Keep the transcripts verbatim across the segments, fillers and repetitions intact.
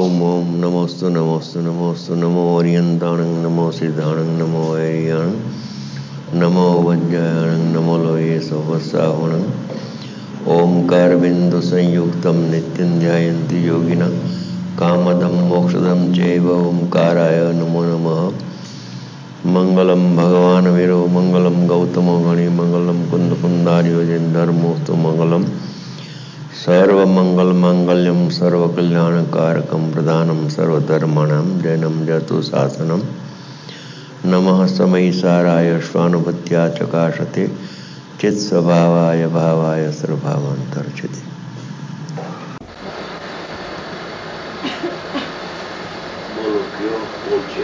ओम ओम नमोस्तु नमोस्तु नमोस्तु नमो ओरियंताणं नमो सिद्धाणं नमो ऐरियाणं नमो वज्रायणं नमो लोये सोवस्सावणं ओंकार बिंदु संयुक्तं नित्यं ध्यायन्ति योगिनः कामदं मोक्षदं चैव ओंकाराय नमो नमः। मंगलम भगवान वीरो मंगलम गौतमो गणि मंगलम कुंद कुंदार्यो जन धर्मोस्तु मंगलम सर्वमंगल मांगल्यम सर्वकल्याणकारकम प्रधानम सर्वधर्माणां जैनम जतु शासनम नमः समयिसाराय स्वानुभूत्या चकाशते चित्स्वभावाय भावाय सर्वभावांतर्चिते। बोलो क्यों बोल छे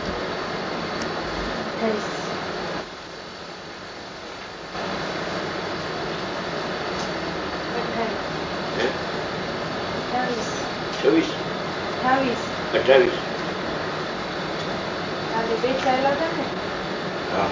छवीस अठावीस अठावीस આજે બે ચાલ્યા હતા ને हाँ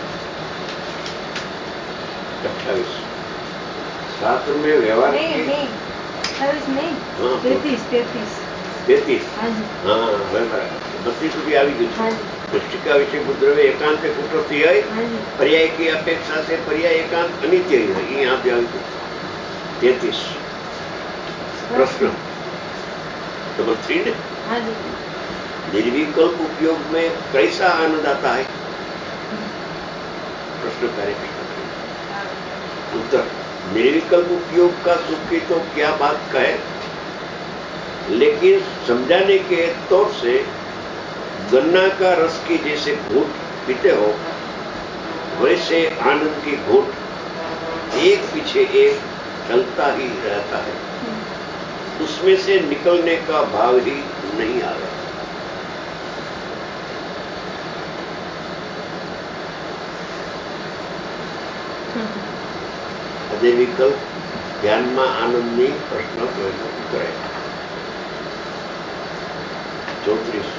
अट्ठाईस शास्त्र में व्यवहार नहीं की नहीं अठावीस नहीं हाँ, तैतीस तैतीस तैतीस हाँ जी हाँ હવે બરાબર બત્રીસ સુધી આવી ગયું हाँ છે। जी દૃષ્ટિકા વિશે બુદ્ધવે એકાંત કુટરથી હોય हाँ जी पर्याय की अपेक्षा से पर्याय एकांत अनित्य ही है। ये यहाँ पे આવી तैतीस प्रश्न डबल थ्री ने हाँ जी निर्विकल्प उपयोग में कैसा आनंद आता है? प्रश्न करे उत्तर निर्विकल्प उपयोग का सुखी तो क्या बात कहे, लेकिन समझाने के तौर से गन्ना का रस की जैसे घूंट पीते हो वैसे आनंद की घूंट एक पीछे एक चलता ही रहता है, उसमें से निकलने का भाव ही नहीं आ रहा। अजय विकल्प ध्यान में आनंद ની પ્રશ્ન ઉતરાય चौतरीस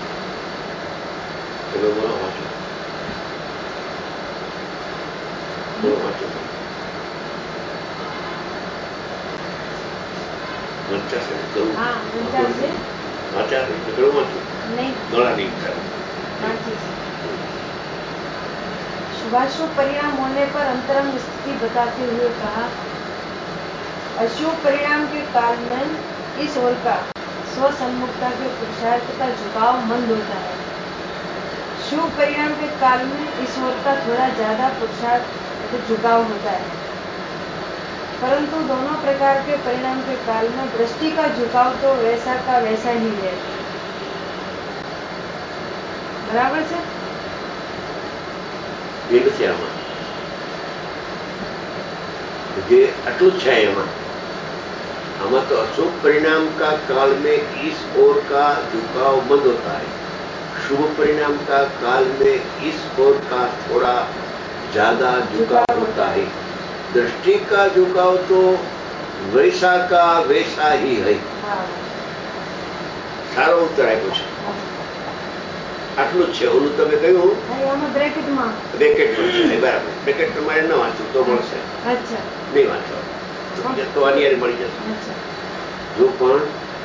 चलो बोलो वाचो बोलो वाचो वाचा से करो हाँ विचार से वाचा से करो वाचो नहीं गला नहीं विचार हाँ जी शुभाशुभ परिणाम होने पर अंतरंग स्थिति बताते हुए कहा, अशुभ परिणाम के काल में इस ओर का स्वसन्मुखता के पुरुषार्थ का झुकाव मंद होता है। शुभ परिणाम के काल में इस ओर का थोड़ा ज्यादा पुरुषार्थ झुकाव होता है, परंतु दोनों प्रकार के परिणाम के काल में दृष्टि का झुकाव तो वैसा का वैसा ही है। बराबर से એ નથી આમાં જે આટલું જ છે એમાં આમાં તો अशुभ परिणाम का काल में इस ओर का झुकाव बंद होता है, शुभ परिणाम का काल में इस ओर का थोड़ा ज्यादा झुकाव होता है, दृष्टि का झुकाव तो वैसा का वैसा ही है। सारो उत्तर आप्यो છે આટલું જ છે। ઓલું તમે કહ્યું બ્રેકેટમાં બ્રેકેટ પણ છે બરાબર, બ્રેકેટ તમારે ન વાંચવું તો મળશે, અચ્છા નહીં વાંચો તો આની હારે મળી જશે। અચ્છા જો પણ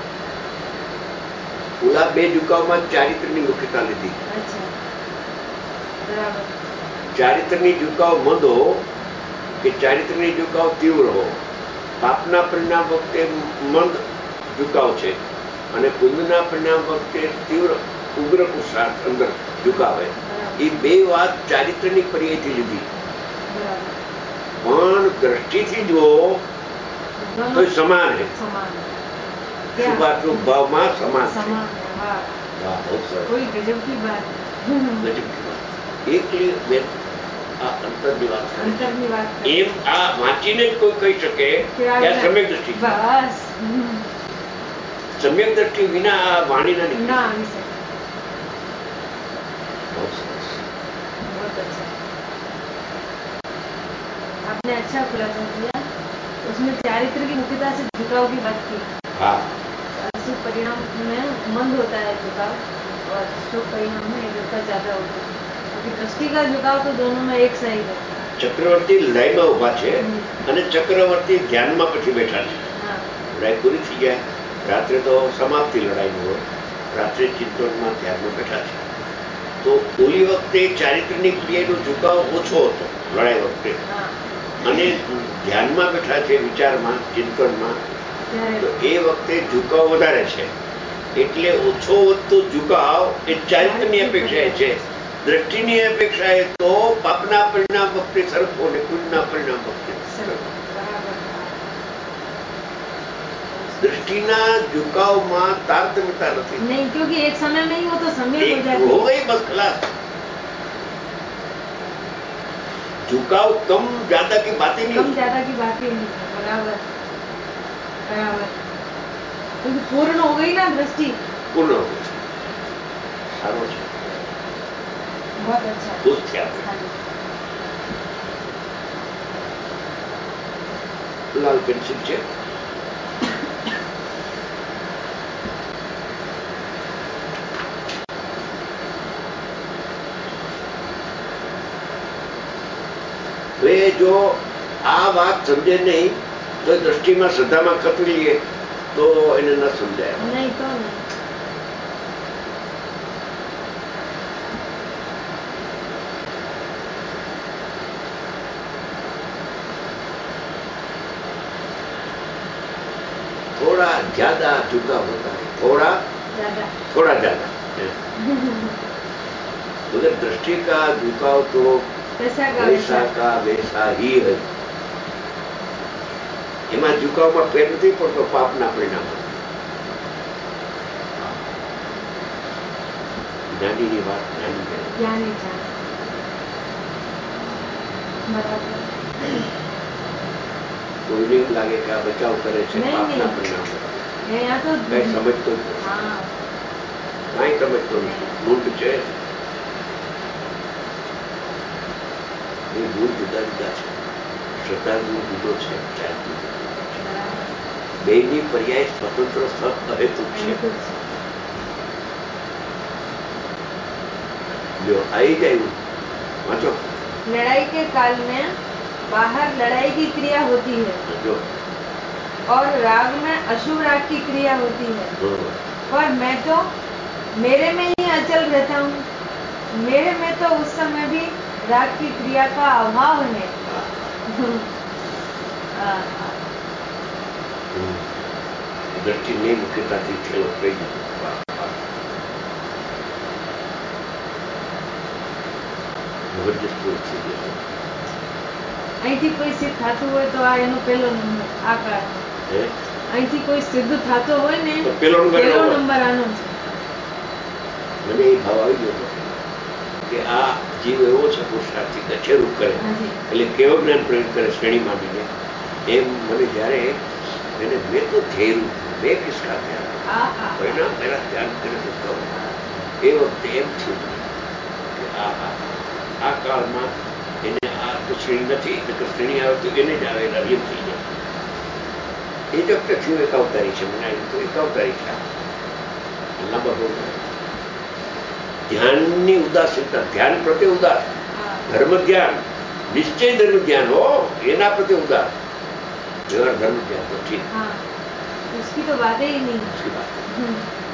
ઓલા બે ઝુકાવમાં ચારિત્રની મુખ્યતા લીધી, અચ્છા બરાબર ચારિત્રની ઝુકાવ મંદ હો કે ચારિત્રની ઝુકાવ તીવ્ર હો, પાપના પરિણામ વખતે મંદ ઝુકાવ છે અને પુણ્યના પરિણામ વખતે તીવ્ર ઉગ્ર પુરુષાર્થ અંદર ઝુકાવે। એ બે વાત ચારિત્રની પર્યાયથી લીધી, બરાબર પણ દ્રષ્ટિથી જુઓ તો એ સમાન છે। સમાન શુભાશુભ ભાવમાં સમાન છે। સમાન हाँ વાહ, બહુ સરસ, कोई गजब की बात ગજબની વાત। એટલે બેન આ અંતરની વાત કરે છે। અંતરની વાત કરે એમ આ વાંચીને જ કોઈ કહી શકે કે આ સમ્યક દ્રષ્ટિ છે। બસ સમ્યક દ્રષ્ટિ વિના આ વાણીના નીકળી ना શકે। આવી શકે બહુ સરસ। बहुत अच्छा आपने अच्छा खुलासा किया। उसमें चारित्र की मुख्यता से झुकाव की बात की। हाँ अशुभ परिणाम में मंद होता है झुकाव और शुभ परिणाम में इधर ज्यादा होता है, क्योंकि दृष्टि का झुकाव तो दोनों में एक सा ही है। ચક્રવર્તી લયમાં ઉભા છે અને ચક્રવર્તી ધ્યાનમાં પછી બેઠા છે। हाँ લય પૂરી થઈ જાય રાત્રે તો સમાપ્તિ લડાઈનું હોય, રાત્રે ચિંતનમાં ધ્યાનમાં બેઠા છે. તો ઓલી વખતે ચારિત્રની ક્રિયાનો ઝુકાવ ઓછો હતો લડાઈ વખતે, અને ધ્યાનમાં બેઠા છે, વિચારમાં, ચિંતનમાં, તો એ વખતે ઝુકાવ વધારે છે. એટલે ઓછો વધતો ઝુકાવ એ ચારિત્રની અપેક્ષાએ છે. દ્રષ્ટિની અપેક્ષાએ તો પાપના પરિણામ વખતે સરખો ને પુણ્યના પરિણામ વખતે સરખો. दृष्टिना झुकाव में तारतम्यता नहीं, नहीं, क्योंकि एक समय में ही वो तो समय हो जाती हो गई बस खलास. झुकाव कम ज्यादा की बात ही नहीं, कम ज्यादा की बात ही नहीं. बराबर बराबर, क्योंकि पूर्ण हो गई ना दृष्टि, पूर्ण हो गई. सारो છે, बहुत अच्छा, खुश થયા. लाल पेंसिल છે. वे जो आ बात समझे नहीं तो दृष्टि में श्रद्धा में खतरी लिए तो इन्हें न समझाया नहीं तो नहीं. थोड़ा ज्यादा झुकाव होता है, थोड़ा ज्यादा थोड़ा ज्यादा मगर दृष्टि का झुकाव तो वैसा का वैसा का वैसा ही है. એમાં ઝુકાવમાં ફેર નથી પડતો પાપના પરિણામો. જ્ઞાનીની વાત જ્ઞાની કરે. ज्ञानी जाने. बराबर. કોઈને એવું લાગે કે આ બચાવ કરે છે નહીં, પાપના નહીં. પરિણામો. ये यहाँ तो કઈ સમજતો જ નથી. हाँ, કાંઈ સમજતો નથી. મૂળ છે એ મૂળ જુદા જુદા છે. શ્રદ્ધા જુદો છે, ચાર જુદો છે. બેની પર્યાય સ્વતંત્ર સત અહેતુક છે. જો આવી જાય વાંચો. लड़ाई के काल में बाहर लड़ाई की क्रिया होती है જો और राग में अशुभ राग की क्रिया होती है, બરોબર. पर मैं तो मेरे में ही अचल रहता हूँ. मेरे में तो उस समय भी राग की क्रिया का अभाव है. હા. हाँ, હમ. દ્રષ્ટિ નહીં મુખ્યતાથી છેલ્લો કહી દીધો. વાહ, વાહ. જબરજસ્ત પરિસ્થિતિ છે. અહીંથી કોઈ સિદ્ધ થતું હોય તો આ એનો પહેલો નંબર આ કાળ. હે? અહીંથી કોઈ સિદ્ધ થતો હોય ને તો પેલો નંબર પહેલો એનો. નંબર આનો છે. મને એ ભાવ આવી ગયો હતો કે આ જીવ એવો છે પુરુષાર્થી કે છેરૂપ કરે હાજી. એટલે કેવો જ્ઞાન પ્રયોગ કરે શ્રેણી માંડીને. એમ મને જ્યારે मैंने मैं तो धैर्य मैं किसका ध्यान હા હા परिणाम मेरा ध्यान करे तो करो. એ વખતે એમ થયું કે આ આ આ કાળમાં એને આ તો શ્રેણી નથી એટલે શ્રેણી આવે તો એને જ આવે એટલે એમ થઈ જાય. એ જ વખતે થયું એક અવતારી છે. મને આવ્યું તો એક અવતારી છે. લાંબા બહુ ધ્યાનની ઉદાસીનતા, ધ્યાન પ્રત્યે ઉદાસ, હા. ધર્મ ધ્યાન, નિશ્ચય ધર્મ ધ્યાન હો, એના પ્રત્યે ઉદાસ. व्यवहार धर्म क्या तो ठीक हाँ, उसकी तो बात ही नहीं. उसकी बात है. हम्म.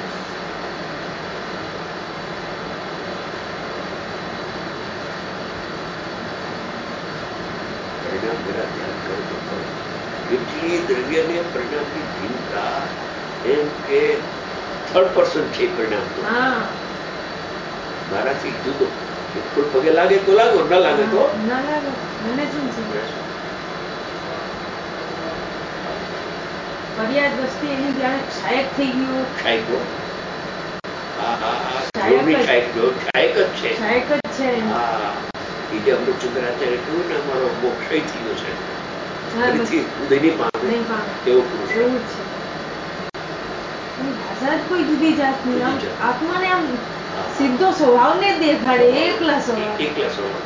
परिणाम मेरा ध्यान करो तो करो. इसलिए द्रव्य ने परिणाम की भिन्नता एम के थर्ड पर्सन છે પરિણામ તો. हाँ, મારાથી જુદો. ફૂલ પગે લાગે તો લાગો, ન લાગે તો ના લાગે. મને શું છે ફરિયાદ વસ્તી એની જાણે ક્ષાયક થઈ ગયું. ક્ષાયકો. હા હા હા ક્ષાયક યોગની જ. ક્ષાયક જો ક્ષાયક જ છે. ક્ષાયક જ છે. હા એ જે અમૃતચંદ્રાચાર્ય કહ્યું ને અમારો મોક્ષય થયો છે હા, બસ. ફરીથી ઉદય નહીં પામે નહીં પામે. એવો પુરુષ. એવું જ છે. એની ભાષા જ કોઈ જુદી જાતની. આમ જુદી જાત. આત્માને આમ સીધો સ્વભાવને જ દેખાડે. એકલા સ્વભાવ. એકલા સ્વભાવ.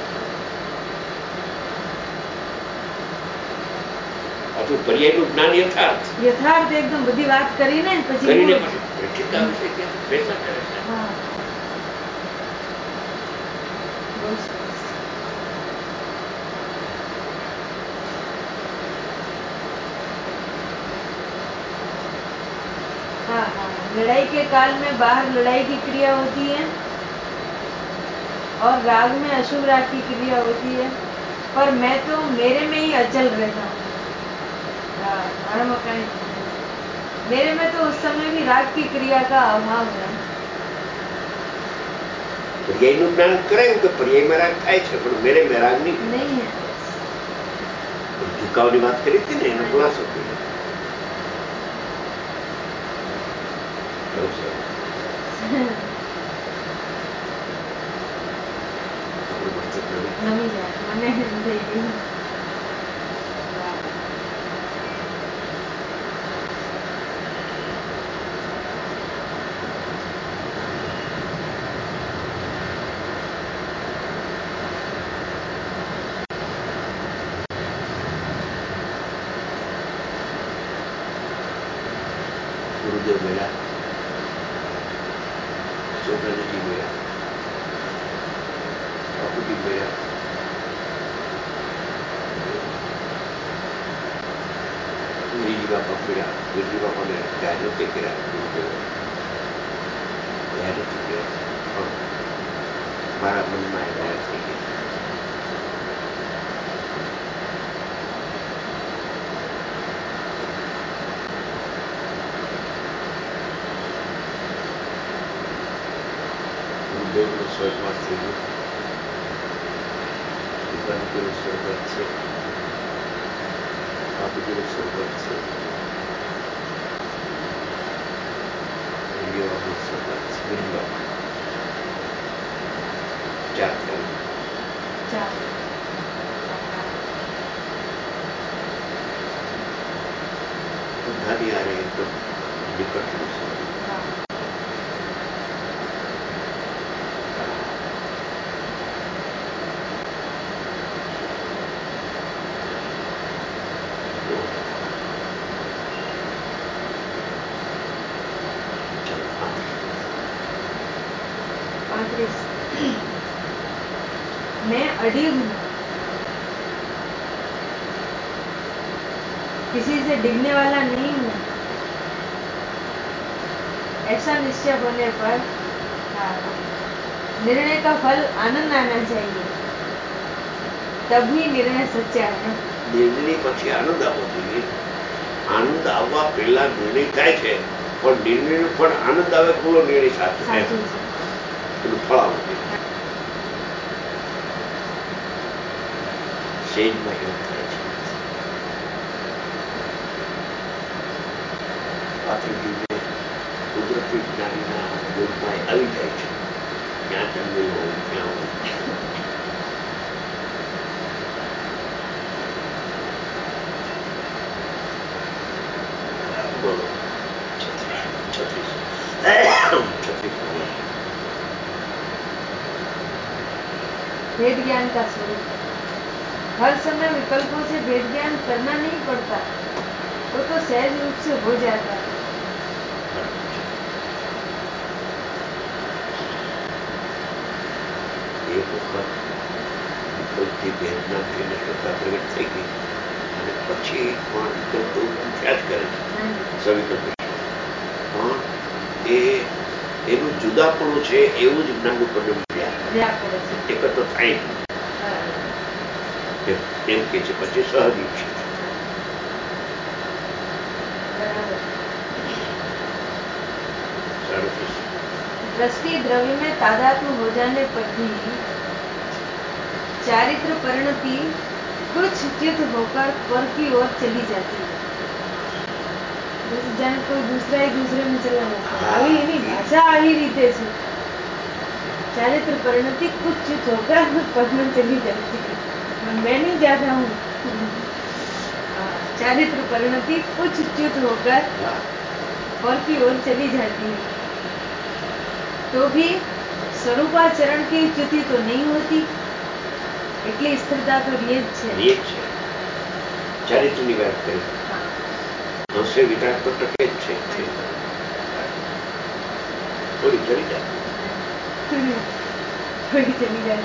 પાછું પર્યાયનું જ્ઞાન યથાર્થ યથાર્થ એકદમ બધી વાત કરીને પછી કરીને એવું. પછી ઠીકા વિશે કે બેસા કરે છે. હા. બહુ સરસ. हाँ हाँ, लड़ाई के काल में बाहर लड़ाई की क्रिया होती है और राग में अशुभ राग की क्रिया होती है, पर मैं तो मेरे में ही अचल रहता हूँ। मेरे में तो उस समय भी राग की क्रिया का अभाव है। पर्यायનું જ્ઞાન કરાયું કે પર્યાયમાં રાગ થાય છે, પણ મેરે में રાગ નહીં नहीं है। ઝુકાવની વાત કરી હતી ને, એનો ખુલાસો કર્યો. બહુ સરસ. આપણું મસ્તક નવી નમી જાય મને થઈ ગયું. ગુરુદેવ મેળા, ચોટાનજી મેળા, બાપુજી મેળા, વીરજી બાપા મેળા, વીરજી બાપાને જાહેર નથી કર્યા. ગુરુદેવ જાહેર નથી કર્યા, પણ મારા મનમાં એ જાહેર થઈ ગયા. ગુરુદેવનો સ્વર્ગવાસ થઈ ગયો, પિતાજીનો સ્વર્ગવાસ છે, બાપુજીનો સ્વર્ગવાસ છે, વીરજી બાપાનો સ્વર્ગવાસ છે. વીરજી બાપા ચાર થયું. ચાર. બધાની હારે એકદમ નિકટનું છે. हाँ. पैंतीस. मैं अड़िग हूँ, किसी से डिगने वाला नहीं हूँ. ऐसा निश्चय होने पर हाँ, निर्णय का फल आनंद आना चाहिए, तभी निर्णय सच्चा है. નિર્ણય પછી આનંદ આવવો જોઈએ. આનંદ આવવા પહેલા નિર્ણય થાય છે, પણ નિર્ણયનું ફળ આનંદ આવે પૂરો નિર્ણય સાચો છે. સાચું છે. એનું ફળ આવવું જોઈએ. સેજમાં એવું થાય છે. પાત્રજીને કુદરતી જ્ઞાનીના યોગમાં આવી જાય છે. જ્યાં જન્મેલો હોય ત્યાં હોય. બોલો છત્રીસ છત્રીસ भेद ज्ञान का स्वरूप. हर समय विकल्पों से भेद ज्ञान करना नहीं पड़ता, वो तो सहज रूप से हो जाता है. એક વખત વિકલ્પથી ભેદના થઈને કરતા પ્રગટ થઈ ગઈ અને પછી પણ વિકલ્પ તો ઉત્પન્ન થયા જ કરે છે. સવિકલ્પ પણ એ એનું જુદાપણું છે એવું જ જ્ઞાનનું પરિણામ મળ્યા રહ્યા કરે છે. એકત્ર થાય નહીં. એમ એમ કે છે. પછી સહજ છે. बराबर. સાડત્રીસ. दृष्टि द्रव्य में तादात्म्य हो जाने पर भी चारित्र परिणति कुछ चित होकर पर की ओर चली जाती है. जैसे जाने कोई दूसरा ही दूसरे में चला जाता है. આવી એની ભાષા આવી રીતે છે. चारित्र परिणति कुछ चित होकर पर में चली जाती है. मैं नहीं जाता हूँ. चारित्र परिणति कुछ चित होकर पर की ओर चली जाती है, तो भी स्वरूपाचरण की च्युति तो नहीं होती. એટલી સ્થિરતા તો રહે જ છે. એ જ છે. ચારિત્રની વાત કરી. હશે વિચાર તો ટકે જ છે. થોડી ચલી જાય. થોડી ચલી જાય.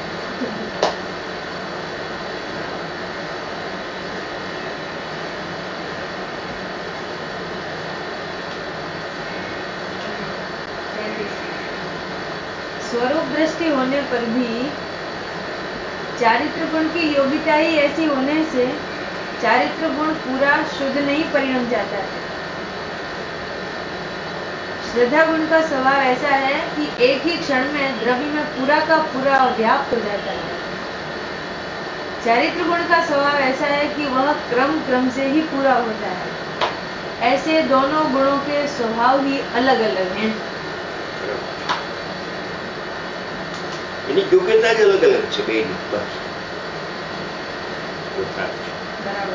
स्वरूप दृष्टि होने पर भी चारित्र गुण की योग्यता ही ऐसी होने से चारित्र गुण पूरा शुद्ध नहीं परिणम जाता है। श्रद्धा गुण का स्वभाव ऐसा है कि एक ही क्षण में द्रव्य में पूरा का पूरा व्याप्त हो जाता है। चारित्र गुण का स्वभाव ऐसा है कि वह क्रम क्रम से ही पूरा होता है। ऐसे दोनों गुणों के स्वभाव ही अलग अलग हैं। योग्यता જ अलग अलग છે બેની બસ बराबर।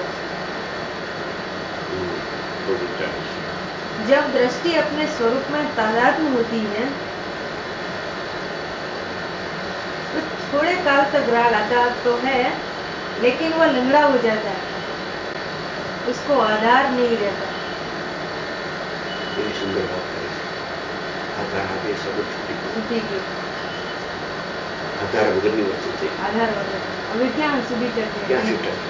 योग्यता जब दृष्टि अपने स्वरूप में तादात्म्य होती है तो थोड़े काल तक राग आता तो है, लेकिन वह लंगड़ा हो जाता है, उसको आधार नहीं रहता। ये सुंदर बात है। आधार आगे सब छुट्टी छुट्टी आधार वगैरह नहीं वस्तु थे। आधार वगैरह अभी क्या सुधी चलते क्या सीटा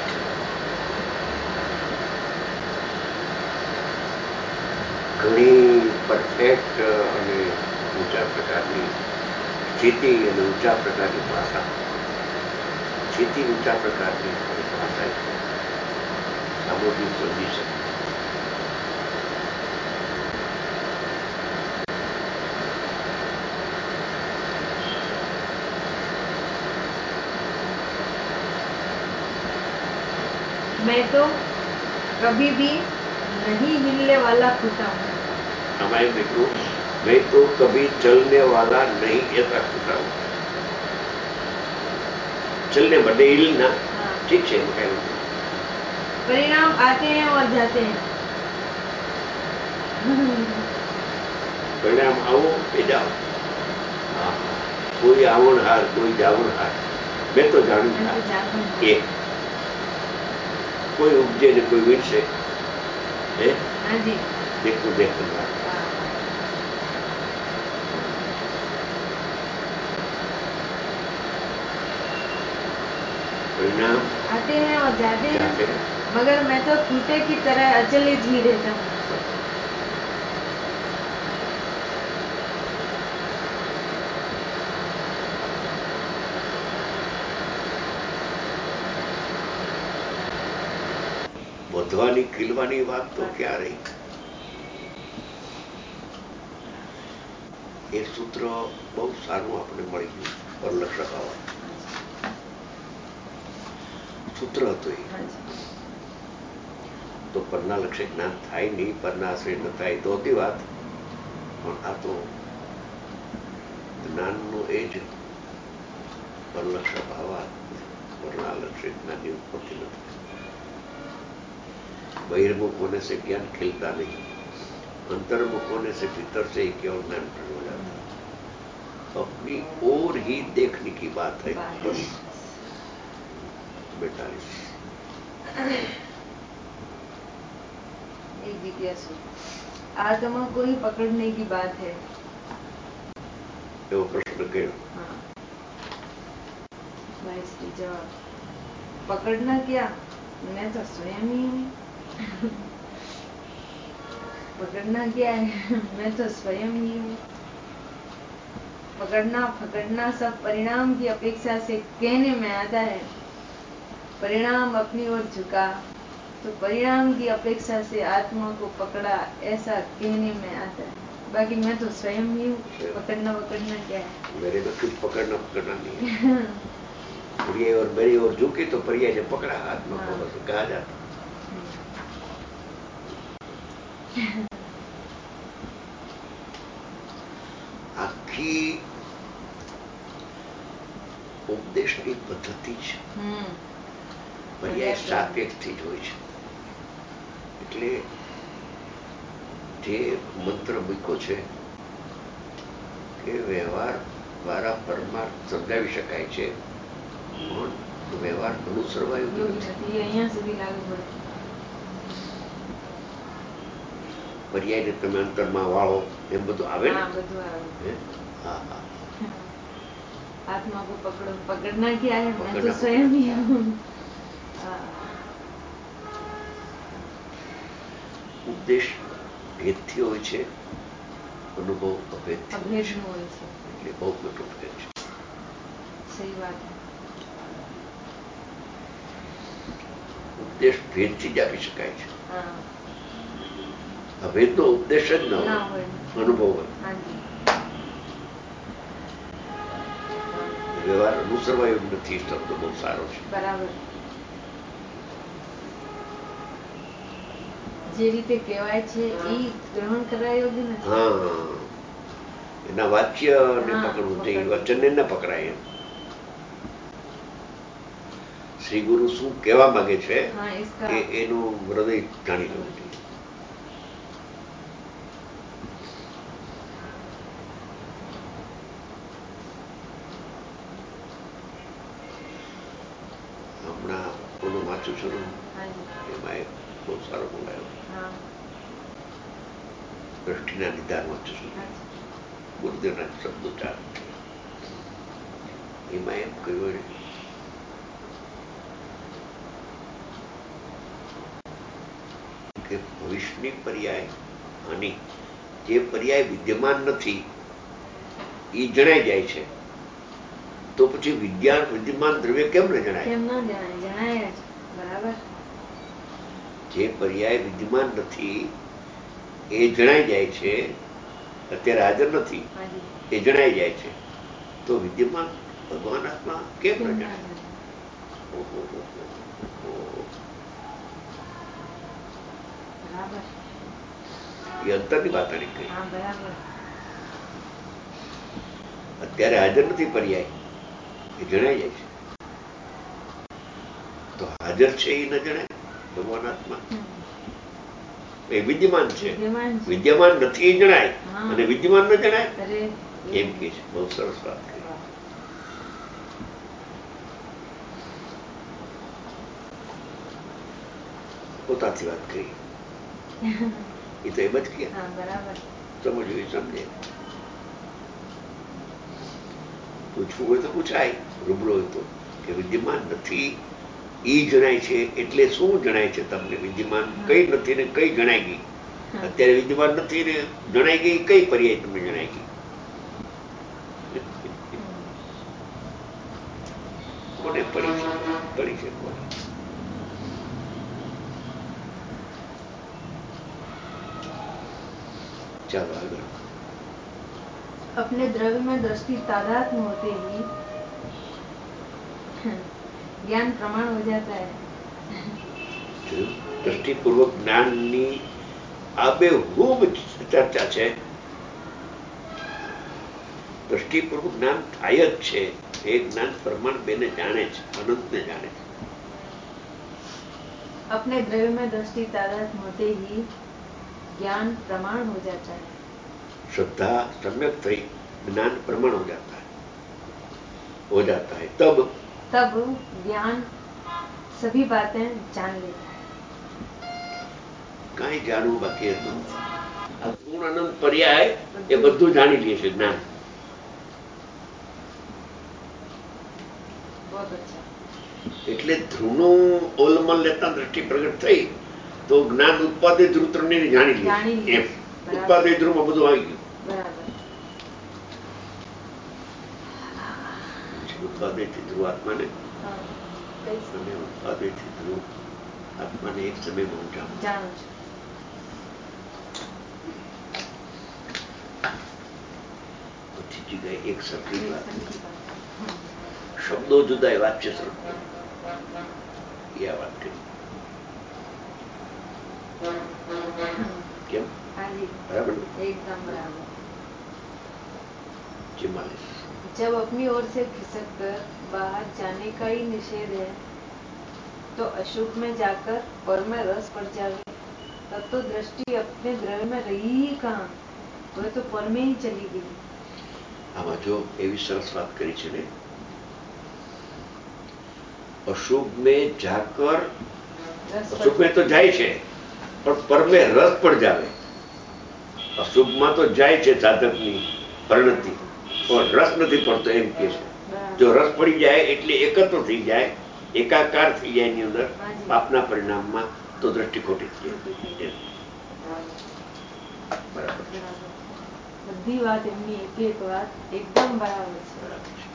ઘણી પરફેક્ટ અને ઊંચા પ્રકારની સ્થિતિ અને ઊંચા પ્રકારની ભાષા સ્થિતિ ઊંચા પ્રકારની ભાષા સામગ્રી સમજી શકે. मैं तो कभी भी नहीं हिलने वाला खुटा हूँ। हमारे मित्रों, मैं तो कभी चलने वाला नहीं ऐसा खुटा हूँ। चलने बड़े हिलना ठीक है। परिणाम आते हैं और जाते हैं। परिणाम आओ ए जाओ। हाँ, कोई आवण हार कोई जावण हार। मैं तो जानू था एक कोई उपजे ने कोई विनसे है। हाँ जी। देखो देखो परिणाम आते हैं और जाते हैं, जाते हैं। मगर मैं तो खूटे की तरह अचलित ही रहता हूँ। વધવાની ખીલવાની વાત તો ક્યાં રહી. એ સૂત્ર બહુ સારું આપણે મળી ગયું. પરલક્ષ ભાવ સૂત્ર હતું એ. તો પરના લક્ષ્ય જ્ઞાન થાય નહીં, પરના આશ્રય ન થાય તો હતી વાત. પણ આ તો જ્ઞાનનું એ જ પરલક્ષ ભાવાત પરના લક્ષ્ય જ્ઞાનની ઉત્પત્તિ નથી. बहिर्मुख होने से ज्ञान खिलता नहीं, अंतर्मुख होने से भीतर से ही केवल ज्ञान प्रकट हो जाता है. अपनी ओर ही देखने की बात है. बैतालीस एक जिज्ञासु आत्मा को ही पकड़ने की बात है. वो प्रश्न के हाँ। जवाब पकड़ना क्या, मैं तो स्वयं ही हूँ. पकड़ना क्या है, मैं तो स्वयं ही हूँ. पकड़ना पकड़ना सब परिणाम की अपेक्षा से कहने में आता है. परिणाम अपनी ओर झुका तो परिणाम की अपेक्षा से आत्मा को पकड़ा ऐसा कहने में आता है. बाकी मैं तो स्वयं ही हूँ. पकड़ना पकड़ना क्या है, मेरे तो कुछ पकड़ना पकड़ना नहीं है. प्रिय और मेरी ओर झुकी तो प्रिय ने पकड़ा आत्मा को, बस कहा जाता. આખી ઉપદેશની પદ્ધતિ જ પર્યાય સાપેક્ષથી જ હોય છે. એટલે જે મંત્ર મૂક્યો છે કે વ્યવહાર દ્વારા પરમાર્થ સમજાવી શકાય છે, પણ વ્યવહાર અનુસરવા યોગ્ય નથી. અહીંયા સુધી લાગુ પડે. પર્યાયને તમે અંતરમાં વાળો એમ બધું આવે ને. हाँ, બધું આવે. હા હા. आत्मा को पकड़ो, पकड़ना क्या है, मैं तो स्वयं ही हूँ. ઉપદેશ ભેદથી હોય છે અનુભવ અભેદ છે. અભેદનું હોય છે. એટલે બહુ મોટો ભેદ છે. સહી વાત है. ઉપદેશ ભેદથી જ આપી શકાય છે. हाँ. અભેદનો ઉપદેશ જ ન ના હોય, હોય. અનુભવ હોય. हाँ जी. વ્યવહાર અનુસરવા યોગ નથી. શબ્દ બહુ સારો છે. બરાબર. જે રીતે કહેવાય છે એ ગ્રહણ કરાય યોગ્ય નથી. હા, એના વાક્યને હા, પકડવું તે પકડવું. વચનને ન પકડાય એમ. શ્રી ગુરુ શું કહેવા માંગે છે હા, इसका એ એનું હૃદય જાણી લેવું જોઈએ. હમણાં ઓલું વાંચું છું ને, हाँ जी. એમાં એક બહુ સારો બોલાયો, हाँ. દ્રષ્ટિના નિદાન વાંચું છું. अच्छा. ગુરુદેવના શબ્દો ચાર, એમાં એમ કહ્યું ને કે ભવિષ્યની પર્યાય અને જે પર્યાય વિદ્યમાન નથી એ જણાઈ જાય છે, તો પછી વિદ્યા વિદ્યમાન દ્રવ્ય કેમ ન જણાય? કેમ ન જણાય? જણાય જ. બરાબર. જે પર્યાય વિદ્યમાન નથી એ જણાઈ જાય છે, અત્યારે હાજર નથી हाँ जी. એ જણાઈ જાય છે, તો વિદ્યમાન ભગવાન આત્મા કેમ ન કેમ ન જણાય? જણાય? ઓહો, ઓહો. બરાબર. એ અંતરની વાત આની કહી. हाँ, बराबर. અત્યારે હાજર નથી પર્યાય, એ જણાઈ જાય છે, તો હાજર છે એ ન જણાય ભગવાન આત્મા? हम्म. એ વિદ્યમાન છે, વિદ્યમાન છે. વિદ્યમાન નથી એ જણાય, હા. અને વિદ્યમાન ન જણાય અરે એમ કે છે. બહુ સરસ વાત કરી. વાહ. પોતાથી વાત કરી, એ તો એમ જ કે हाँ, बराबर. સમજવું એ સમજે. પૂછવું હોય તો પૂછાય, રૂબરૂ હોય તો, કે વિદ્યમાન નથી એ જણાય છે એટલે શું જણાય છે તમને? વિદ્યમાન કઈ નથી ને કઈ જણાઈ ગઈ? હા. અત્યારે વિદ્યમાન નથી ને જણાઈ ગઈ કઈ પર્યાય તમને જણાઈ ગઈ? કોને પડી છે? પડી છે કોને? ચાલો આગળ. अपने द्रव्य में दृष्टि तादात्म्य होते ही ज्ञान प्रमाण हो जाता है. દ્રષ્ટિપૂર્વક જ્ઞાનની આ બે ખૂબ ચર્ચા છે. દ્રષ્ટિપૂર્વક જ્ઞાન થાય જ છે. એ જ્ઞાન પ્રમાણ બેને જાણે છે, અનંતને જાણે છે. अपने द्रव्य में दृष्टि तादात्म्य होते ही ज्ञान प्रमाण हो जाता है. श्रद्धा सम्यक થઈ ज्ञान प्रमाण हो जाता है, हो जाता है तब तब ज्ञान सभी बातें जान लेता है. કાંઈ જાણવું બાકી હતું નથી. આ પૂર્ણ અનંત પર્યાય એ બધું જાણી લે છે જ્ઞાન. बहुत अच्छा. એટલે ધ્રુવનું ઓલમલ લેતા દ્રષ્ટિ પ્રગટ થઈ તો જ્ઞાન ઉત્પાદે ધ્રુવ ત્રણને જાણી જાણી લે લે. એમ. બરાબર. ઉત્પાદે ધ્રુવમાં બધું આવી ગયું. बराबर. ઉત્પાદેથી ધ્રુવ આત્માને हाँ, कई અને ઉત્પાદેથી ધ્રુવ આત્માને એક સમયમાં હું જાણું. જાણું છું. બધી જગ્યાએ એક સરખી જ વાત एक નથી. सरखी बात. हम्म. શબ્દો જુદા એ વાક્ય સરખું. એ આ વાત કરી. કેમ? हाँ जी. બરાબર ને? एकदम बराबर. જે માલે जब अपनी ओर से खिसक कर बाहर जाने का ही निषेध है तो अशुभ में जाकर पर में रस पड़ जावे, तब तो दृष्टि अपने द्रव्य में रही ही कहाँ, वह तो पर में ही चली गई. આમાં જો એવી સરસ વાત કરી છે ને, અશુભ में जाकर, रस અશુભ पड़ में तो જાય છે પણ પર में રસ પડ જાવે. અશુભમાં તો જાય છે સાધકની પરિણતિ, પણ રસ નથી પડતો એમ કે છે. જો રસ પડી જાય એટલે એકત્ર થઈ જાય, એકાકાર થઈ જાય એની અંદર પાપના પરિણામમાં, તો દ્રષ્ટિ ખોટી થઈ જાય. બરાબર. बराबर. બધી વાત એમની એક એક વાત એકદમ બરાબર છે. બરાબર છે.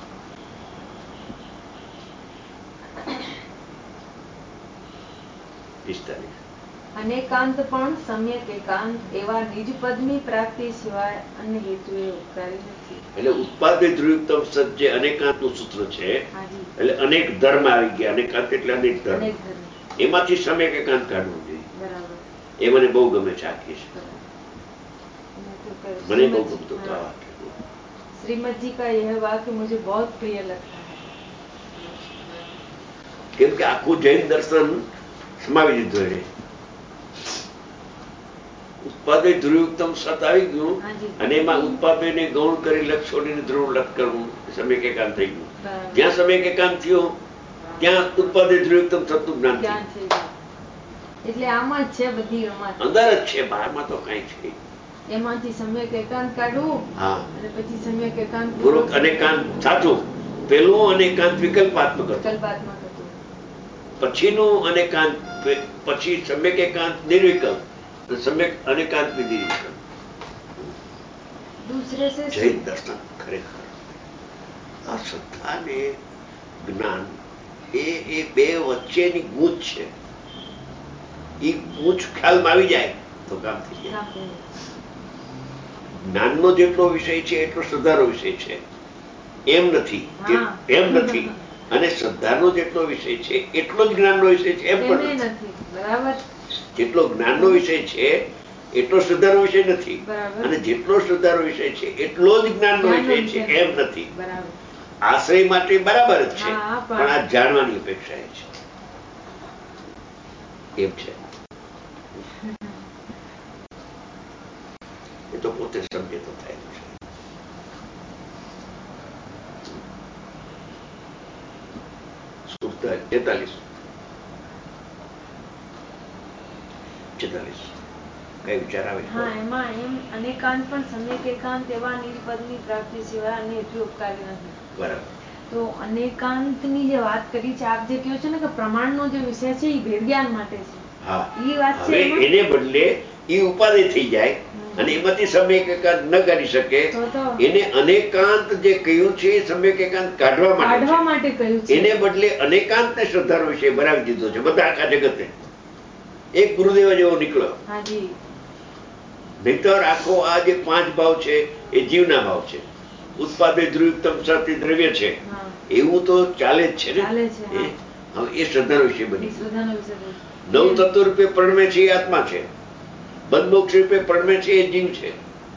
પિસ્તાલીસ. અનેકાંત પણ સમ્યક એકાંત એવા નિજ પદની પ્રાપ્તિ સિવાય અન્ય હેતુએ ઉપકારી નથી. એટલે ઉત્પાદે ધ્રુવયુક્તમ સત જે અનેકાંતનું સૂત્ર છે, હાજી. એટલે અનેક ધર્મ આવી ગયા. અનેકાંત એટલે અનેક ધર્મ. અનેક ધર્મ. એમાંથી સમ્યક એકાંત કાઢવું જોઈએ. બરાબર. એ મને બહુ ગમે છે આખી છે. મને બહુ ગમતું હતું આ વાક્ય. श्रीमद जी का यह वाक्य मुझे बहुत प्रिय लगता है. કેમ કે આખું જૈન દર્શન સમાવી દીધું એને. ઉત્પાદે ધ્રુવયુક્તમ સત આવી ગયું અને એમાં ઉત્પાદને ગૌણ કરી લક્ષ છોડીને ધ્રુવ લક્ષ કરવું સમ્યક એકાંત થઈ ગયું. જ્યાં સમ્યક એકાંત થયું ત્યાં ઉત્પાદે ધ્રુવયુક્તમ સતનું જ્ઞાન થયું. એટલે આમાં જ છે બધી રમત. અંદર જ છે, બહારમાં તો કઈ છે. એમાંથી સમ્યક એકાંત કાઢવું અને પછી સમ્યક એકાંત પૂર્વક અનેકાંત સાચું. પેલું અનેકાંત વિકલ્પાત્મક હતું. વિકલ્પાત્મક હતું. પછીનું અનેકાંત પછી સમ્યક એકાંત નિર્વિકલ્પ, સમ્યક અનેકાંત નિર્વિકલ્પ. दूसरे से જૈન દર્શન ખરેખર આ શ્રદ્ધા ને જ્ઞાન એ એ બે વચ્ચેની ગૂંચ છે. એ ગૂંચ ખ્યાલમાં આવી જાય તો કામ થઈ જાય. જ્ઞાનનો જેટલો વિષય છે એટલો શ્રદ્ધાનો વિષય છે એમ નથી. એમ નથી. અને શ્રદ્ધાનો જેટલો વિષય છે એટલો જ જ્ઞાનનો વિષય છે એમ પણ નથી. બરાબર. જેટલો જ્ઞાનનો વિષય છે એટલો શ્રદ્ધાનો વિષય નથી. અને જેટલો શ્રદ્ધાનો વિષય છે એટલો જ જ્ઞાનનો વિષય છે એમ નથી. આશ્રય માટે બરાબર જ છે, પણ આ જાણવાની અપેક્ષા એ છે એમ છે. એ તો પોતે સમજે તો થાય છે. તેતાલીસ છેતાલીસ કઈ વિચાર આવે? હા, એમાં એમ અનેકાંત પણ સમ્યક એકાંત એવા નિજ પદની પ્રાપ્તિ સિવાય અન્ય હેતુ ઉપકારી નથી. બરાબર. તો અનેકાંતની જે વાત કરી છે, આપ જે કહો છો ને કે પ્રમાણનો જે વિષય છે એ ભેદજ્ઞાન માટે છે. હા, એ વાત છે. એને બદલે એ ઉપાધિ થઈ જાય અને એમાંથી સમ્યક એકાંત ન કરી શકે. એને અનેકાંત જે કહ્યું છે સમ્યક એકાંત કાઢવા માટે કાઢવા માટે કહ્યું છે. એને બદલે અનેકાંત ને શ્રદ્ધાનો વિષય બનાવી દીધો છે બધા આખા જગતે. એક ગુરુદેવ જેવો નીકળ્યો. હાજી. નહીતર આખો આ જે પાંચ ભાવ છે એ જીવના ભાવ છે. ઉત્પાદે ધ્રુવયુક્તમ સત દ્રવ્ય છે એવું તો ચાલે જ છે ને. હવે એ શ્રદ્ધાનો વિષય બની ગયો. નવ તત્વ રૂપે પ્રણમે છે એ આત્મા છે. બંધ મોક્ષ રૂપે પ્રણમે છે એ જીવ છે.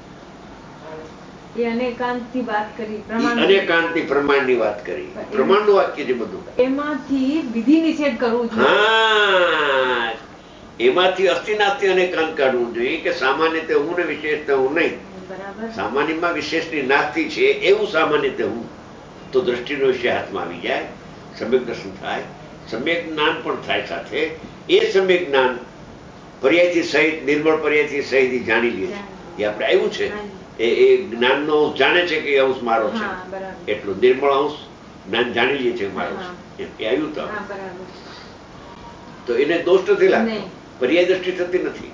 એ અનેકાંતની વાત કરી. અનેકાંતની પ્રમાણની વાત કરી. પ્રમાણનું વાક્ય છે બધું. એમાંથી વિધિ નિષેધ કરવું જોઈએ. હા, એમાંથી અસ્થિ નાસ્તિ અનેકાંત કાઢવું જોઈએ કે સામાન્ય તે હું ને વિશેષ તે હું નહીં. સામાન્યમાં વિશેષની નાસ્તિ છે એવું સામાન્ય તે હું. તો દ્રષ્ટિનો વિષય હાથમાં આવી જાય, સમ્યક દર્શન થાય, સમ્યક જ્ઞાન પણ થાય સાથે. એ સમ્યક જ્ઞાન પર્યાયથી સહિત નિર્મળ પર્યાયથી સહિત જાણી લે છે. એ આપણે આવ્યું છે એ એ જ્ઞાનનો અંશ જાણે છે કે અંશ મારો છે એટલું નિર્મળ અંશ જ્ઞાન જાણી લે છે મારો છે એ આવ્યું તો તો એને દોષ નથી લાગતો. પર્યાય દ્રષ્ટિ થતી નથી.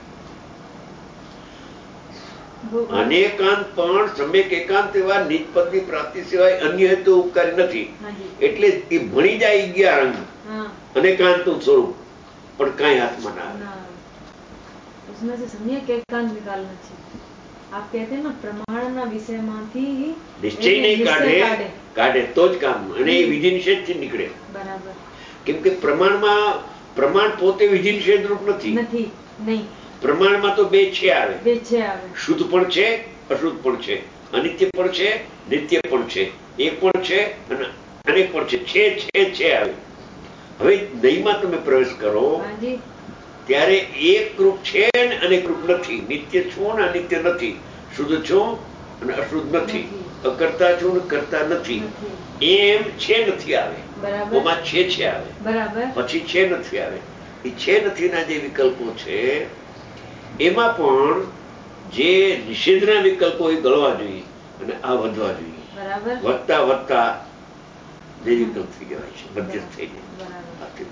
અનેકાંત પણ સમ્યક એકાંત એવા નિજ પદની પ્રાપ્તિ સિવાય અન્ય હેતુ ઉપકારી નથી. એટલે એ ભણી જાય ગયા અંગ અનેકાંત નું સ્વરૂપ પણ કઈ હાથમાં ના આવે. उसमें से सम्यक एकांत निकालना चाहिए. आप कहते हैं ना प्रमाणના વિષયમાંથી નિશ્ચય નહીં કાઢે કાઢે તો જ કામ. અને એ વિધિ નિષેધ થી નીકળે. બરાબર. કેમ કે પ્રમાણમાં પ્રમાણ પોતે વિધિ નિષેધ રૂપ નથી. નથી નહીં. પ્રમાણમાં તો બે છે આવે. બે છે આવે. શુદ્ધ પણ છે, અશુદ્ધ પણ છે, અનિત્ય પણ છે, નિત્ય પણ છે, એક પણ છે અને અનેક પણ છે. છે છે છે આવે. હવે દહીંમાં તમે પ્રવેશ કરો ત્યારે એક રૂપ છે ને અનેક રૂપ નથી. નિત્ય છું ને અનિત્ય નથી. શુદ્ધ છું અને અશુદ્ધ નથી. અકર્તા છું ને કરતા નથી. એમ છે નથી આવે. ઓમાં છે છે આવે. પછી છે નથી આવે. એ છે નથી ના જે વિકલ્પો છે એમાં પણ જે નિષેધના વિકલ્પો એ ગળવા જોઈએ અને આ વધવા જોઈએ. વધતા વધતા જે વિકલ્પ થઈ જવાય છે મધ્યસ્થ થઈ જાય.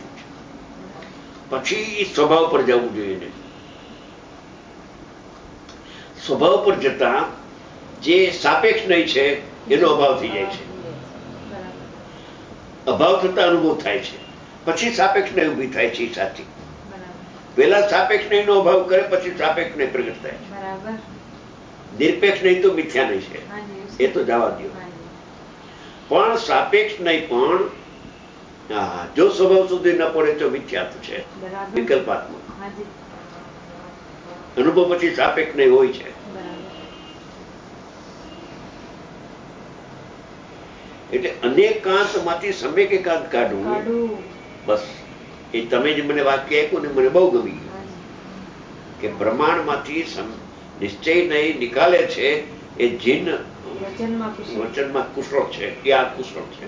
પછી સ્વભાવ પર જવું જોઈએ. સ્વભાવ પર જતા જે સાપેક્ષ નહીં છે એનો અભાવ થઈ જાય છે. અભાવ થતા અનુભવ થાય છે, પછી સાપેક્ષ નહીં ઊભી થાય છે. એ સાચી. પેલા સાપેક્ષ નહીં નો અભાવ કરે, પછી સાપેક્ષ નહીં પ્રગટ થાય છે. નિરપેક્ષ નહીં તો મિથ્યા નહીં છે, એ તો જવા દો. પણ સાપેક્ષ નહીં પણ જો સ્વભાવ સુધી ન પડે તો મિથ્યા છે, વિકલ્પાત્મક. અનુભવ પછી સાપેક્ષ નહીં હોય છે. એટલે અનેકાંત માંથી સમ્યક એકાંત કાઢવું. બસ એ તમે જે મને વાક્ય આપ્યું ને મને બહુ ગમી ગયું કે પ્રમાણ માંથી નિશ્ચય નહીં નિકાલે છે એ જીન વચનમાં કુશળ છે, એ આ કુશળ છે.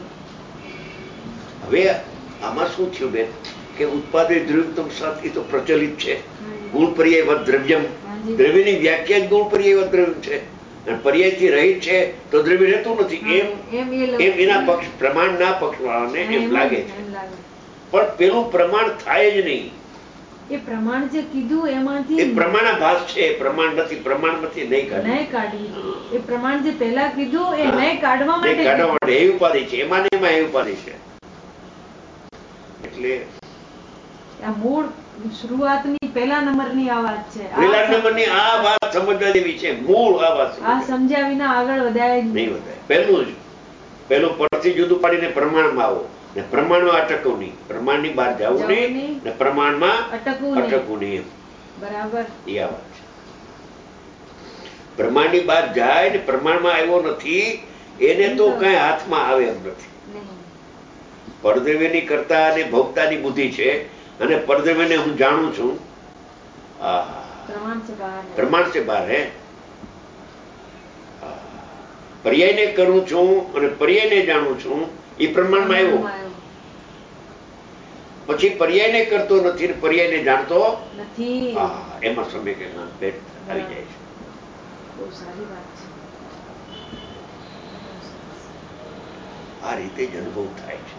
હવે આમાં શું થયું બેન કે ઉત્પાદિત દ્રવ્યત્મ સાથ એ તો પ્રચલિત છે. ગુણ પર્યાય દ્રવ્યમ, દ્રવ્યની વ્યાખ્યા જ ગુણ પર્યાય દ્રવ્ય છે. અને પર્યાયથી રહિત છે તો દ્રવ્ય રહેતું નથી એમ એમ એના પક્ષ પ્રમાણના પક્ષવાળાને એમ લાગે છે. પણ પેલું પ્રમાણ થાય જ નહીં. એ પ્રમાણ જે કીધું એમાંથી એ પ્રમાણાભાસ છે, પ્રમાણ નથી. પ્રમાણમાંથી નહીં કાઢવી. એ પ્રમાણ જે પહેલા કીધું એ નહીં કાઢવા માટે કાઢવા માટે એ ઉપાધિ છે. એમાં ને એમાં એ ઉપાધિ છે. એટલે આ મૂળ શરૂઆતની પહેલા નંબરની આ વાત છે. પહેલા નંબરની આ વાત સમજવા જેવી છે. મૂળ આ વાત આ સમજ્યા વિના આગળ વધાય નહીં વધાય. પહેલું જ પહેલું પરથી જુદું પાડીને પ્રમાણમાં આવો ને પ્રમાણમાં અટકવું નહીં, પ્રમાણની બહાર જવું નહીં ને પ્રમાણમાં અટકવું નહીં. બરાબર. એ આ વાત છે. પ્રમાણની બહાર જાય ને પ્રમાણમાં આવ્યો નથી એને તો કઈ હાથમાં આવે એમ નથી. પરદ્રવ્યની કરતા અને ભોગતાની બુદ્ધિ છે અને પરદ્રવ્યને હું જાણું છું. પ્રમાણ છે બહાર. હે પર્યાયને કરું છું અને પર્યાયને જાણું છું એ પ્રમાણમાં આવ્યો. પછી પર્યાયને કરતો નથી ને પર્યાયને જાણતો નથી. એમાં સમય કે ભેટ આવી જાય છે. આ રીતે જ અનુભવ થાય છે.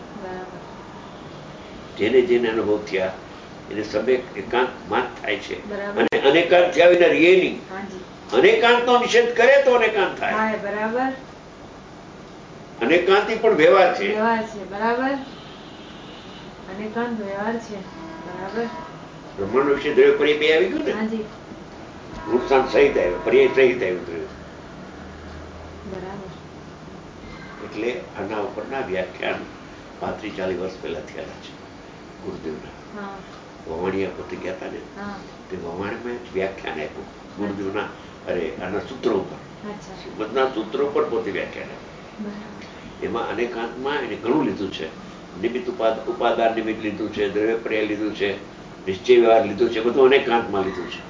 જેને જેને અનુભવ થયા એને સમ્યક એકાંત માત થાય છે. અને અનેકાંત થયા વિના રીએ નહીં. અનેકાંત નો નિષેધ કરે તો અનેકાંત થાય. બરાબર. અનેકાંતી પણ વ્યવહાર છે. બરાબર. અનેકાંત વ્યવહાર છે. બરાબર. બ્રહ્માંડ વિશે દ્રવ્ય પર્યાય બે આવી ગયું ને. નુકસાન સહિત આવ્યું, પર્યાય સહિત આવ્યું દ્રવ્ય. બરાબર. એટલે આના ઉપરના વ્યાખ્યાન પાંત્રીસ ચાલીસ વર્ષ પહેલા થયેલા છે ગુરુદેવના. વવાણિયા પોતે ગયા હતા ને તે વવાણીમાં વ્યાખ્યાન આપ્યું ગુરુદેવના. અરે આના સૂત્રો ઉપર, શ્રીમદના સૂત્રો ઉપર પોતે વ્યાખ્યાન આપ્યું. એમાં અનેકાંતમાં એને ઘણું લીધું છે. નિમિત્ત ઉપાદાન નિમિત્ત લીધું છે, દ્રવ્ય પર્યાય લીધું છે, નિશ્ચય વ્યવહાર લીધું છે, બધું અનેકાંતમાં લીધું છે.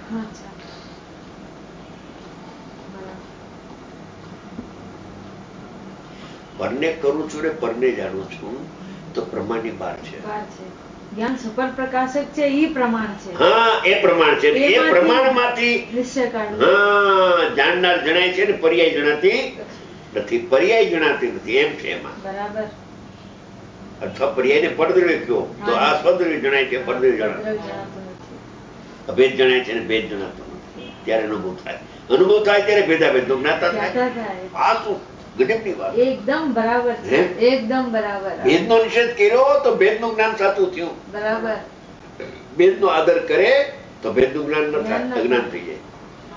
પરને કરું છું ને પરને જાણું છું તો પ્રમાણની બહાર છે. જ્ઞાન સુપર પ્રકાશક છે ઈ પ્રમાણ છે. હા, એ પ્રમાણ છે. એ પ્રમાણમાંથી હા જાણનાર જણાય છે ને પર્યાય જણાતી નથી. પર્યાય જણાતી નથી એમ છે એમાં. બરાબર. અથવા પર્યાયને પરદ્રવ્ય કયો તો આ સ્વદ્રવ્ય જણાય છે, પરદ્રવ્ય જણાતું નથી. અભેદ જણાય છે ને ભેદ જણાતો નથી. ત્યારે અનુભવ થાય. અનુભવ થાય ત્યારે ભેદાભેદ નો જ્ઞાતા થાય. આ શું ગજબની વાત. એકદમ બરાબર છે. એકદમ બરાબર. ભેદનો નિષેધ કર્યો તો ભેદનું જ્ઞાન સાચું થયું. બરાબર. ભેદનો આદર કરે તો ભેદનું જ્ઞાન ન થાય, અજ્ઞાન થઈ જાય.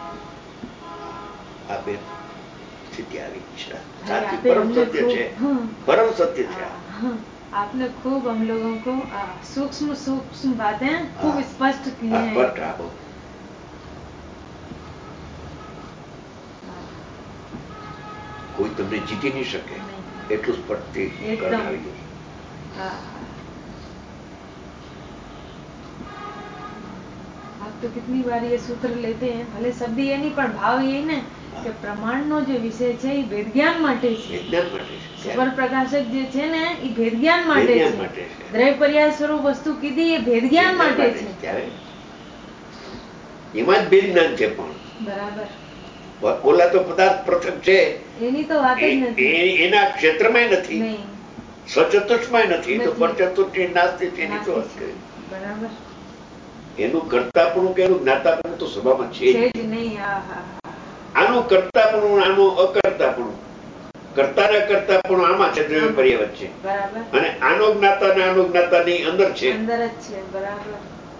આ ભેદ સ્થિતિ આવી છે. સાચી પરમ સત્ય છે. परम सत्य છે. आपने खूब हम लोगों को सूक्ष्म सूक्ष्म बातें खूब स्पष्ट की हैं. કોઈ તમને જીતી નહીં શકે એટલું સ્પષ્ટથી કરણાવી દે. आप तो कितनी बार ये सूत्र लेते हैं, भले शब्द ये नहीं पर भाव ये ने કે પ્રમાણનો જે વિષય છે એ ભેદ જ્ઞાન માટે છે. સુપર પ્રકાશક જે છે ને એ ભેદ જ્ઞાન માટે છે. દ્રવ્ય પર્યાય સ્વરૂપ વસ્તુ કીધી એ ભેદ જ્ઞાન માટે છે. એમાં જ ભેદ જ્ઞાન છે. પણ બરાબર. ઓલા તો પદાર્થ પૃથક છે એની તો વાત જ નથી. એના ક્ષેત્રમાં નથી, સચતુષ્માં નથી, તો પરચતુષ્ટિ નાસ્તી એની તો વાત કરી. બરાબર. એનું કર્તાપણું કે એનું જ્ઞાતાપણું તો સભામાં છે જ નહીં. આનું કરતાપણું, આનું અકર્તાપણું, કરતા ને કરતાપણું આમાં છે દ્રવ્ય પર્યાય વચ્ચે, અને આનો જ્ઞાતા ને આનો જ્ઞાતા ની અંદર છે, અંદર જ છે. બરાબર.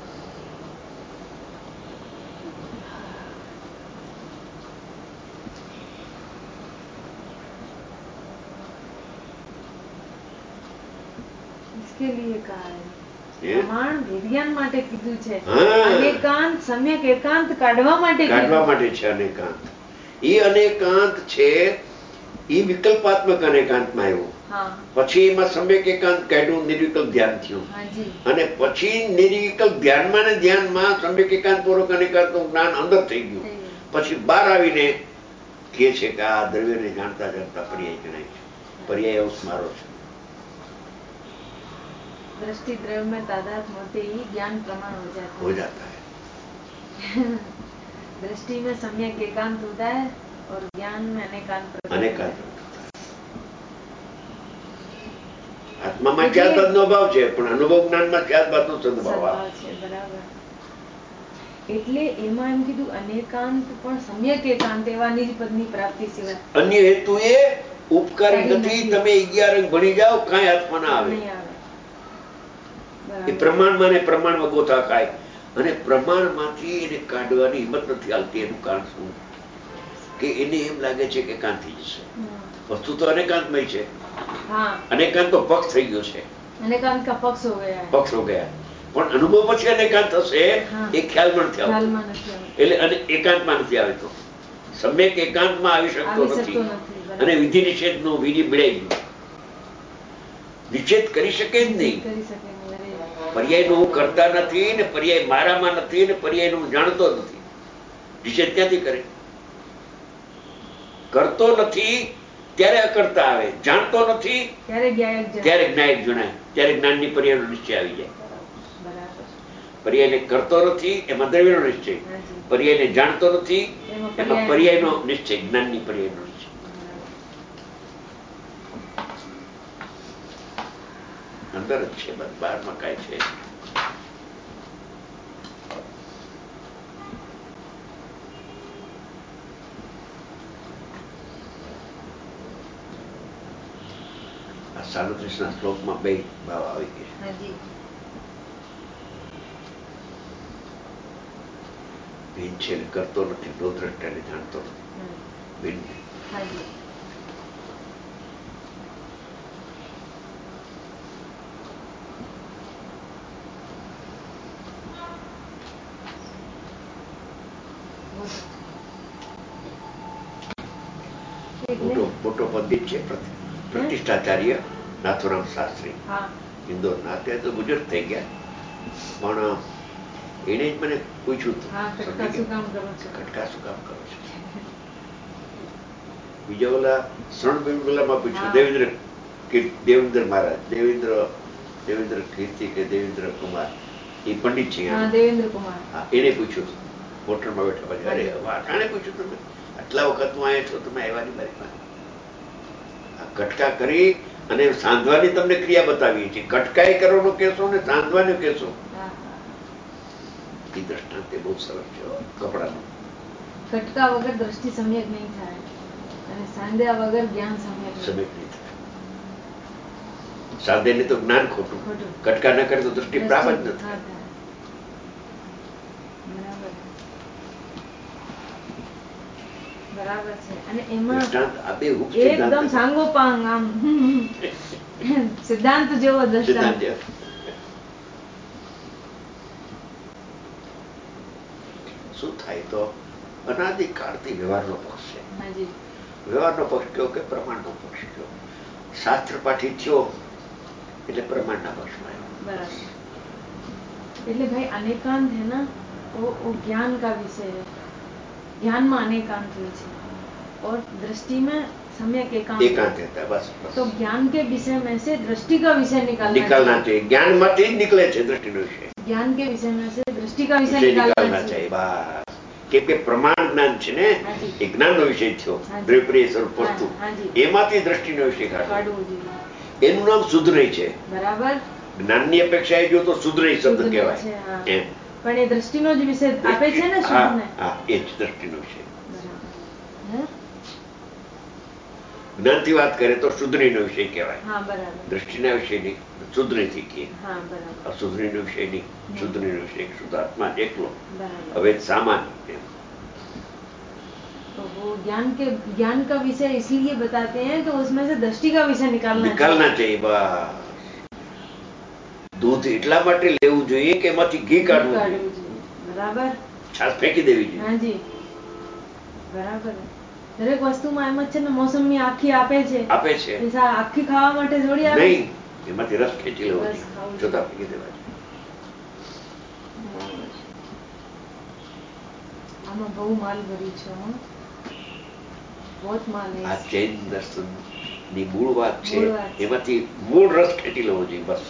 इसके लिए कहा है પ્રમાણ વિજ્ઞાન માટે કીધું છે, અનેકાંત સમ્યક એકાંત કાઢવા માટે કાઢવા માટે છે. અનેકાંત એ અનેકાંત છે એ વિકલ્પાત્મક અનેકાંતમાં આવ્યું, પછી એમાં સમ્યક એકાંત કાઢ્યું, નિર્વિકલ્પ ધ્યાન થયું, અને પછી નિર્વિકલ્પ ધ્યાનમાં ને ધ્યાનમાં સમ્યક એકાંત પૂર્વક અનેકાંતનું જ્ઞાન અંદર થઈ ગયું. પછી બહાર આવીને કે છે કે આ દ્રવ્યને જાણતા જાણતા પર્યાય ગણાય છે. પર્યાય અંશ મારો છે. दृष्टि द्रव्य में तादात्म्य होते ही ज्ञान प्रमाण हो जाता है हो जाता है दृष्टि में सम्यक एकांत होता है और ज्ञान में अनेकांत अनेकांत આત્મામાં ચાર બાદનો અભાવ છે, પણ અનુભવ જ્ઞાનમાં ચાર બાદનો સદભાવ છે. બરાબર. એટલે એમાં એમ કીધું અનેકાંત પણ સમ્યક એકાંત એવા નિજ પદની પ્રાપ્તિ સિવાય અન્ય હેતુ એ ઉપકારી નથી. તમે અગિયાર અંક ભણી જાઓ, કાંઈ હાથમાં ના આવે. એ પ્રમાણમાં ને પ્રમાણમાં ગોથા ખાય, અને પ્રમાણમાંથી એને કાઢવાની હિંમત નથી આવતી. એનું કારણ શું? કે એને એમ લાગે છે કે એકાંત થઈ જશે. વસ્તુ તો અનેકાંતમય છે. અનેકાંત તો પક્ષ થઈ ગયો છે, અનેકાંત કા પક્ષ હો ગયા, પક્ષ હો ગયા. પણ અનુભવ પછી અનેકાંત થશે એ ખ્યાલમાં નથી આવતો, એટલે અને એકાંતમાં નથી આવે. તો સમ્યક એકાંતમાં આવી શકતો નથી, અને વિધિ નિષેધ નું વિધિ બિડાઈ ગયું. નિષેધ કરી શકે જ નહીં. પર્યાય નું હું કરતા નથી, ને પર્યાય મારામાં નથી, ને પર્યાય નું જાણતો નથી. નિષેધ ક્યાંથી કરે? કરતો નથી ત્યારે અકર્તા આવે, જાણતો નથી ત્યારે જ્ઞાયક જણાય, ત્યારે જ્ઞાનની પર્યાયનો નિશ્ચય આવી જાય. પર્યાયને કરતો નથી એમાં દ્રવ્યનો નિશ્ચય, પર્યાયને જાણતો નથી એમાં પર્યાયનો નિશ્ચય, જ્ઞાનની પર્યાયનો નિશ્ચય. અંદર જ છે, બહારમાં કાંઈ છે. આ સાડત્રીસ ના શ્લોકમાં બે ભાવ આવી ગયા. ભીન છે કરતો નથી, નો દ્રષ્ટાને જાણતો નથી. ભીન મોટો મોટો પંડિત છે, પ્રતિષ્ઠાચાર્ય નાથુરામ શાસ્ત્રી, ઇન્દોરના. અત્યારે તો ગુજર થઈ ગયા, પણ એને જ મને પૂછ્યું હતું, ખટકા શું કામ કરો છો? બીજા ઓલા શરણબેલામાં પૂછ્યું, દેવેન્દ્ર દેવેન્દ્ર મહારાજ, દેવેન્દ્ર દેવેન્દ્ર કીર્તિ કે દેવેન્દ્ર કુમાર, એ પંડિત છે, દેવેન્દ્ર કુમાર. એને પૂછ્યું હતું હોટલમાં બેઠા પછી. અરે અટાણે પૂછ્યું તમે, આટલા વખત હું અહીંયા છો, તમે આવ્યા મારી પાસે. કટકા કરી અને સાંધવાની તમને ક્રિયા બતાવી છે. કટકાઈ કરવાનો કેસો ને સાંધવાનું કેસો. એ દ્રષ્ટાંત બહુ સરસ છે કપડાનું. કટકા વગર દ્રષ્ટિ સમ્યક નહીં થાય, અને સાંધ્યા વગર જ્ઞાન સમ્યક સમ્યક નહીં થાય. સાંધે ને તો જ્ઞાન ખોટું, કટકા ના કરે તો દ્રષ્ટિ પ્રાપ્ત જ ન થાય. બરાબર છે. અને એમાં એકદમ સાંગોપાંગ આમ સિદ્ધાંત જેવો દ્રષ્ટાંત. શું થાય તો અનાદિકાળથી વ્યવહારનો પક્ષ છે. વ્યવહારનો પક્ષ કયો કે પ્રમાણનો પક્ષ કયો. શાસ્ત્ર પાઠી થયો એટલે પ્રમાણના પક્ષમાં આવ્યો. બરાબર. એટલે ભાઈ અનેકાંત है ना, वो वो ज्ञान का विषय है. ज्ञान में अनेकांत हुए છે, और दृष्टि में सम्यक एकांत एकांत रहता है. बस, बस तो ज्ञान के विषय में से दृष्टि का विषय निकालना निकालना चाहिए. ज्ञान માંથી જ નીકળે છે દૃષ્ટિનો વિષય. ज्ञान के विषय में से दृष्टि का विषय निकालना चाहिए. बस, કેમ કે પ્રમાણ જ્ઞાન છે ને, એ જ્ઞાનનો વિષય થયો, દ્રવ્ય સ્વરૂપ વસ્તુ, એમાંથી દ્રષ્ટિનો વિષય કાઢવો. એનું નામ સુધરઈ છે. બરાબર. જ્ઞાનની અપેક્ષાએ જો તો સુધરઈ શબ્દ કહેવાય એમ. પણ એ દ્રષ્ટિનો જ વિષય આપે છે ને શુદ્ધને. હા, એ જ દ્રષ્ટિનો વિષય. જ્ઞાનથી વાત કરે તો શુદ્ધરીનો વિષય કહેવાય. હા બરાબર. દ્રષ્ટિના વિષયની શુદ્ધરીથી કહે. હા બરાબર. અશુદ્ધરીનો વિષય નહીં. શુદ્ધરીનો વિષય શુદ્ધાત્મા એકલો. बराबर. હવે સામાન્ય એમ. तो वो ज्ञान के ज्ञान का विषय इसलिए बताते हैं कि उसमें से दृष्टि का विषय निकालना નિકાલના चाहिए. બસ દૂધ એટલા માટે લેવું જોઈએ કે એમાંથી ઘી કાઢવું જોઈએ. બરાબર. છાશ ફેંકી દેવી જોઈએ. હા જી બરાબર. દરેક વસ્તુમાં એમ જ છે ને, મોસમની આખી આપે છે આપે છે આખી ખાવા માટે જોડી આવે નહીં, એમાંથી રસ ખેંચી લેવો જોઈએ, જોતા ફેંકી દેવા જોઈએ. આમાં બહુ માલ ભરી છે. बहुत माल है. આ જૈન દર્શન ની મૂળ વાત છે, એમાંથી મૂળ રસ ખેંચી લેવો જોઈએ બસ.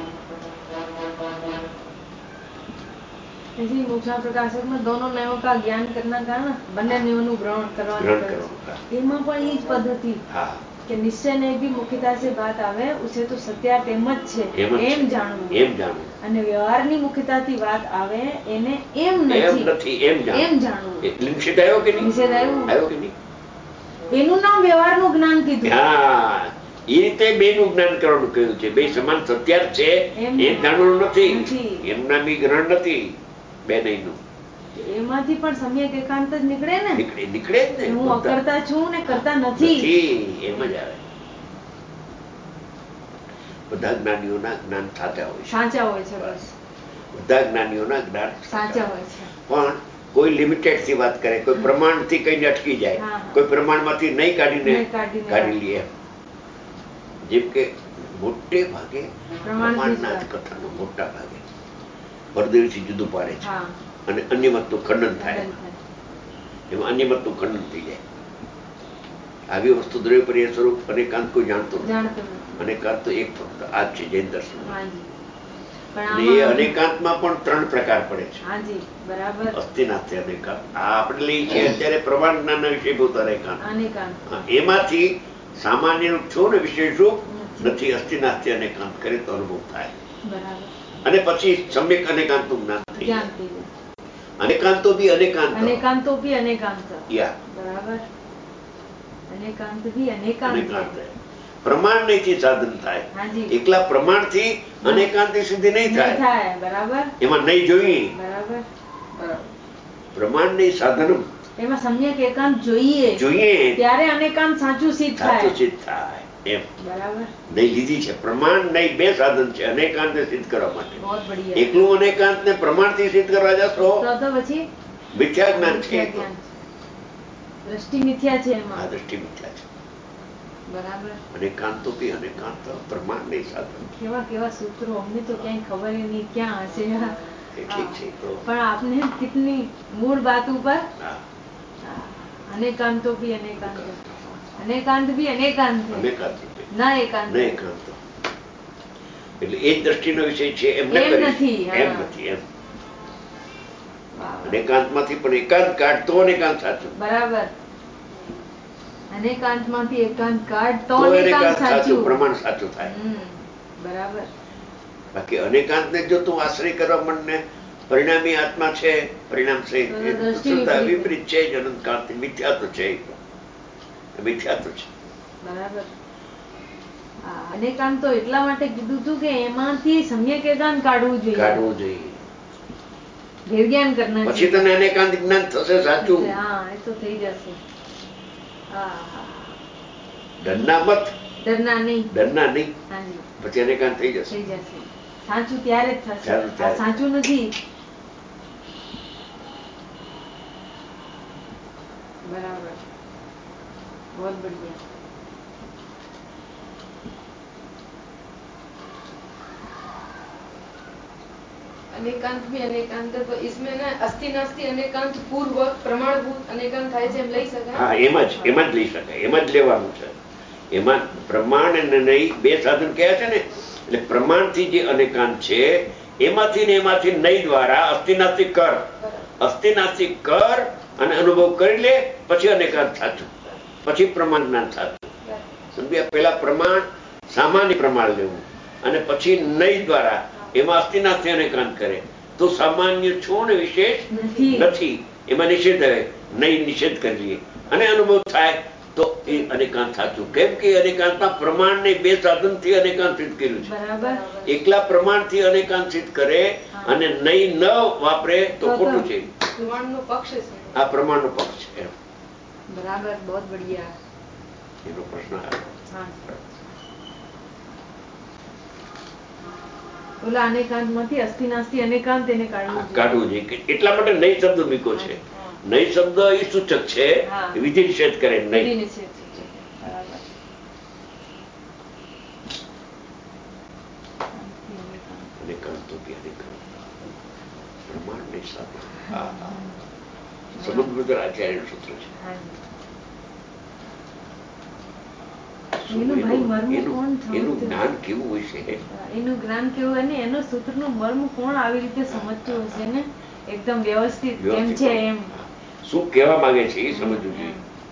इसी मोक्षा प्रकाशक में दोनों नयों का ज्ञान करना का ना, બંને નિયમોનું ગ્રહણ કરવાનું કહે છે. એમાં પણ એ જ પદ્ધતિ કે નિશ્ચય ને भी મુખ્યતા से बात આવે, ઉસે તો સત્યાર્થ એમ જ છે એમ જાણવું, એમ જાણવું. અને વ્યવહારની મુખ્યતાથી વાત આવે એને એમ નથી એમ જાણવું. નિષેધ આવ્યો કે નહીં? નિષેધ આવ્યો આવ્યો કે નહીં? એનું નામ વ્યવહારનું જ્ઞાન કીધું. હા, એ રીતે બે નું જ્ઞાન કરવાનું કહ્યું છે. બે સમાન સત્યાર્થ છે એમ જાણવાનું નથી. એનું નામ ઈ ગ્રહણ નથી બે નહીં નું. એમાંથી પણ સમ્યક એકાંત જ નીકળે ને. નીકળે નીકળે જ ને. હું અકર્તા છું ને કરતા નથી, એમ જ આવે. બધા જ્ઞાનીઓના જ્ઞાન સાચા હોય છે. સાચા હોય છે. બસ બધા જ્ઞાનીઓના જ્ઞાન સાચા હોય છે. પણ કોઈ લિમિટેડ થી વાત કરે, કોઈ પ્રમાણ થી કઈ અટકી જાય, કોઈ પ્રમાણ માંથી નહીં કાઢીને કાઢી લે. જેમ કે મોટે ભાગે પ્રમાણના જ કથાનો મોટા ભાગે પરદેશી જુદું પાડે છે અને અન્ય મતનું ખંડન થાય. એમાં અન્ય મતનું ખંડન થઈ જાય. આવી વસ્તુ દ્રવ્ય સ્વરૂપ અનેકાંત કોઈ જાણતો નથી. અનેકાંત તો એક ફક્ત આ જ છે જૈન દર્શન. એ અનેકાંતમાં પણ ત્રણ પ્રકાર પડે છે. અસ્થિનાસ્તિ અનેકાંત. આ આપણે લઈએ છીએ અત્યારે પ્રમાણ જ્ઞાનના વિષયભૂત અનેકાંત. એમાંથી સામાન્ય છો ને વિશેષ નથી. અસ્થિનાસ્તિ અનેકાંત કરે તો અનુભવ થાય, અને પછી સમ્યક અનેકાંત નું જ્ઞાન થઈ જાય. અનેકાંતો બી અનેકાંત અનેકાંતો બી અનેકાંત યા બરાબર. અનેકાંત બી અનેકાંત પ્રમાણ નહીં સાધન થાય. એકલા પ્રમાણ થી અનેકાંત સિદ્ધિ નહીં થાય. બરાબર. એમાં નહીં જોઈએ. બરાબર. પ્રમાણ નહીં સાધન, એમાં સમ્યક એકાંત જોઈએ જોઈએ ત્યારે અનેકાંત સાચું સિદ્ધ થાય. સાચું સિદ્ધ થાય એમ. બરાબર. નહીં લીધી છે. પ્રમાણ નહીં બે સાધન છે અનેકાંત ને સિદ્ધ કરવા માટે. એકલું અનેકાંત ને પ્રમાણ થી સિદ્ધ કરવા જશો તો પછી મિથ્યા જ્ઞાન છે. દ્રષ્ટિ મિથ્યા છે એમાં. આ દ્રષ્ટિ મિથ્યા છે. બરાબર. અનેકાંતો બી અનેકાંત પ્રમાણ નહીં સાધન. કેવા કેવા સૂત્રો અમને તો ક્યાંય ખબર નહીં ક્યાં હશે. ઠીક છે. પણ આપને કિતની મૂળ બાત ઉપર અનેકાંતો બી અનેકાંત, અનેકાંત બી અનેકાંત ના એકાંત. એટલે એ જ દ્રષ્ટિનો વિષય છે એમ નથી. એમ નથી એમ. અનેકાંત માંથી પણ એકાંત કાઢતો અનેકાંત સાચું. બરાબર. અનેકાંત માંથી એકાંત કાઢ તો અનેકાંત સાચું, પ્રમાણ સાચું થાય. બરાબર. બાકી અનેકાંત ને જો તું આશ્રય કરવા માંડને પરિણામી આત્મા છે, પરિણામ છે વિપરીત છે જ. અનંતકાંત મિથ્યા તો છે, મિથ્યા તો છે. બરાબર. અનેકાંત તો એટલા માટે કીધું હતું કે એમાંથી સમ્યક એકાંત કાઢવું જોઈએ. કાઢવું જોઈએ. દેવજ્ઞાન કરના પછી તને અનેકાંત જ્ઞાન થશે સાચું. હા, એ તો થઈ જશે. ડરના મત, ડરના નહીં, ડરના નહીં. પછી અનેકાંત થઈ જશે. થઈ જશે. સાચું ત્યારે જ થશે. આ સાચું નથી. બરાબર. बहुत बढ़िया. अनेकांत भी अनेकांत तो इसमें ना अस्थि नास्ति अनेकांत पूर्वक प्रमाणभूत अनेकांत થાય છે એમ લઈ શકાય. હા, એમ જ એમ જ લઈ શકાય. એમ જ લેવાનું છે. એમાં પ્રમાણ અને નહીં બે સાધન કયા છે ને, એટલે પ્રમાણથી જે અનેકાંત છે એમાંથી ને એમાંથી નહીં દ્વારા અસ્થિનાસ્તિ કર, અસ્થિનાસ્તિ કર અને અનુભવ કરી લે, પછી અનેકાંત સાચું, પછી પ્રમાણ જ્ઞાન સાચું. સમજ્યા? પેલા પ્રમાણ સામાન્ય પ્રમાણ લેવું અને પછી નહીં દ્વારા એમાં અસ્થિનાસ્તિ અનેકાંત કરે તો સામાન્ય છો ને વિશેષ નથી. એમાં નિષેધ આવે, નહીં નિષેધ કરીએ અને અનુભવ થાય તો એ અનેકાંત સાચું. કેમ કે અનેકાંતમાં પ્રમાણને બે સાધનથી અનેકાંત સિદ્ધ કર્યું છે. બરાબર. એકલા પ્રમાણથી અનેકાંત સિદ્ધ કરે અને નહીં ન વાપરે તો ખોટું છે. પ્રમાણનો પક્ષ છે. આ પ્રમાણનો પક્ષ છે. બરાબર. બહુ બઢિયા. એનો પ્રશ્ન આવ્યો. હા. ઓલા અનેકાંત માંથી અસ્થિ નાસ્તિ અનેકાંત એને કાઢવું જોઈએ. કાઢવું જોઈએ. એટલા માટે નહીં શબ્દ મૂક્યો છે. નહીં શબ્દ એ સૂચક છે, વિધિ નિષેધ કરે નહીં. અનેકાંતો કે અનેકાંત પ્રમાણ નહીં સાધન. સમુદ્ર આચાર્યનું સૂત્ર છે. એનું જ્ઞાન કેવું હોય છે? એનું જ્ઞાન કેવું હોય ને એનું સૂત્રનું મર્મ કોણ આવી રીતે સમજતું હશે ને એકદમ વ્યવસ્થિત કેમ છે એમ શું કહેવા માંગે છે એ સમજવું જોઈએ.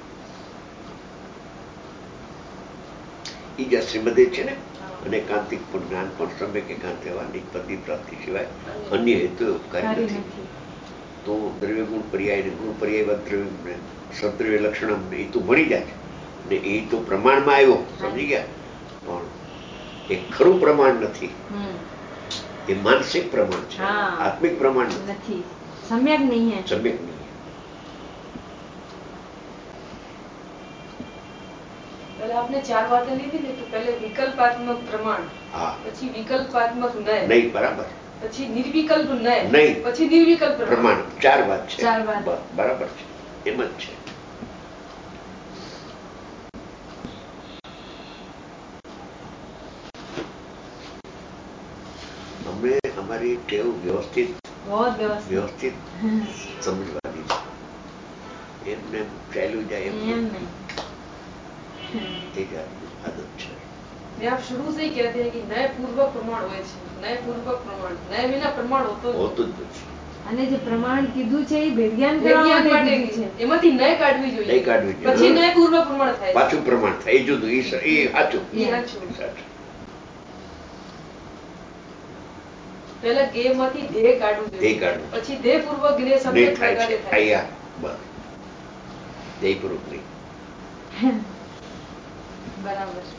એ જે શ્રીમદે છે ને અનેકાંતિક પણ જ્ઞાન પણ સમ્યક એકાંત એવાની પતિ પ્રાપ્તિ સિવાય અન્ય હેતુ કાર્ય નથી. તો દ્રવ્ય ગુણ પર્યાય ગુણ પર્યાય બાદ દ્રવ્ય સદ્રવ્ય લક્ષણ એ તો મળી જાય ને એ તો પ્રમાણમાં આવ્યો, સમજી ગયા. પણ એ ખરું પ્રમાણ નથી, એ માનસિક પ્રમાણ છે, આત્મિક પ્રમાણ નથી. સમ્યક નહીં હે. સમ્યક નહીં. आपने चार बातें ली थी तो पहले विकल्पात्मक प्रमाण, પછી વિકલ્પાત્મક નય નહીં, બરાબર, પછી નિર્વિકલ્પ નય નહીં, પછી નિર્વિકલ્પ પ્રમાણ. ચાર વાત છે. ચાર વાત બરાબર છે, એમ જ છે. અમે અમારી ટેવ વ્યવસ્થિત વ્યવસ્થિત સમજવાની છે. એમને ચાલ્યું જાય એમ એક આદત છે. मैं आप शुरू से ही कहते हैं कि नए पूर्वक प्रमाण હોય છે, नए पूर्वक प्रमाण, नए વિના પ્રમાણ હોતો હોતું જ નથી. અને જે પ્રમાણ કીધું છે એ વિજ્ઞાન કરવા માટે છે, એમાંથી નય કાઢવી જોઈએ, નય કાઢવી જોઈએ, પછી નય પૂર્વક પ્રમાણ થાય, પાછું પ્રમાણ થાય. એ જુદું, એ સાચું, એ સાચું. સાચું. પહેલા ગે માંથી ધે કાઢવું જોઈએ, પછી ધે પૂર્વક જ્ઞેય શબ્દ પ્રકારે થાય. બસ ધ્યેય પૂર્વક નહીં. બરાબર.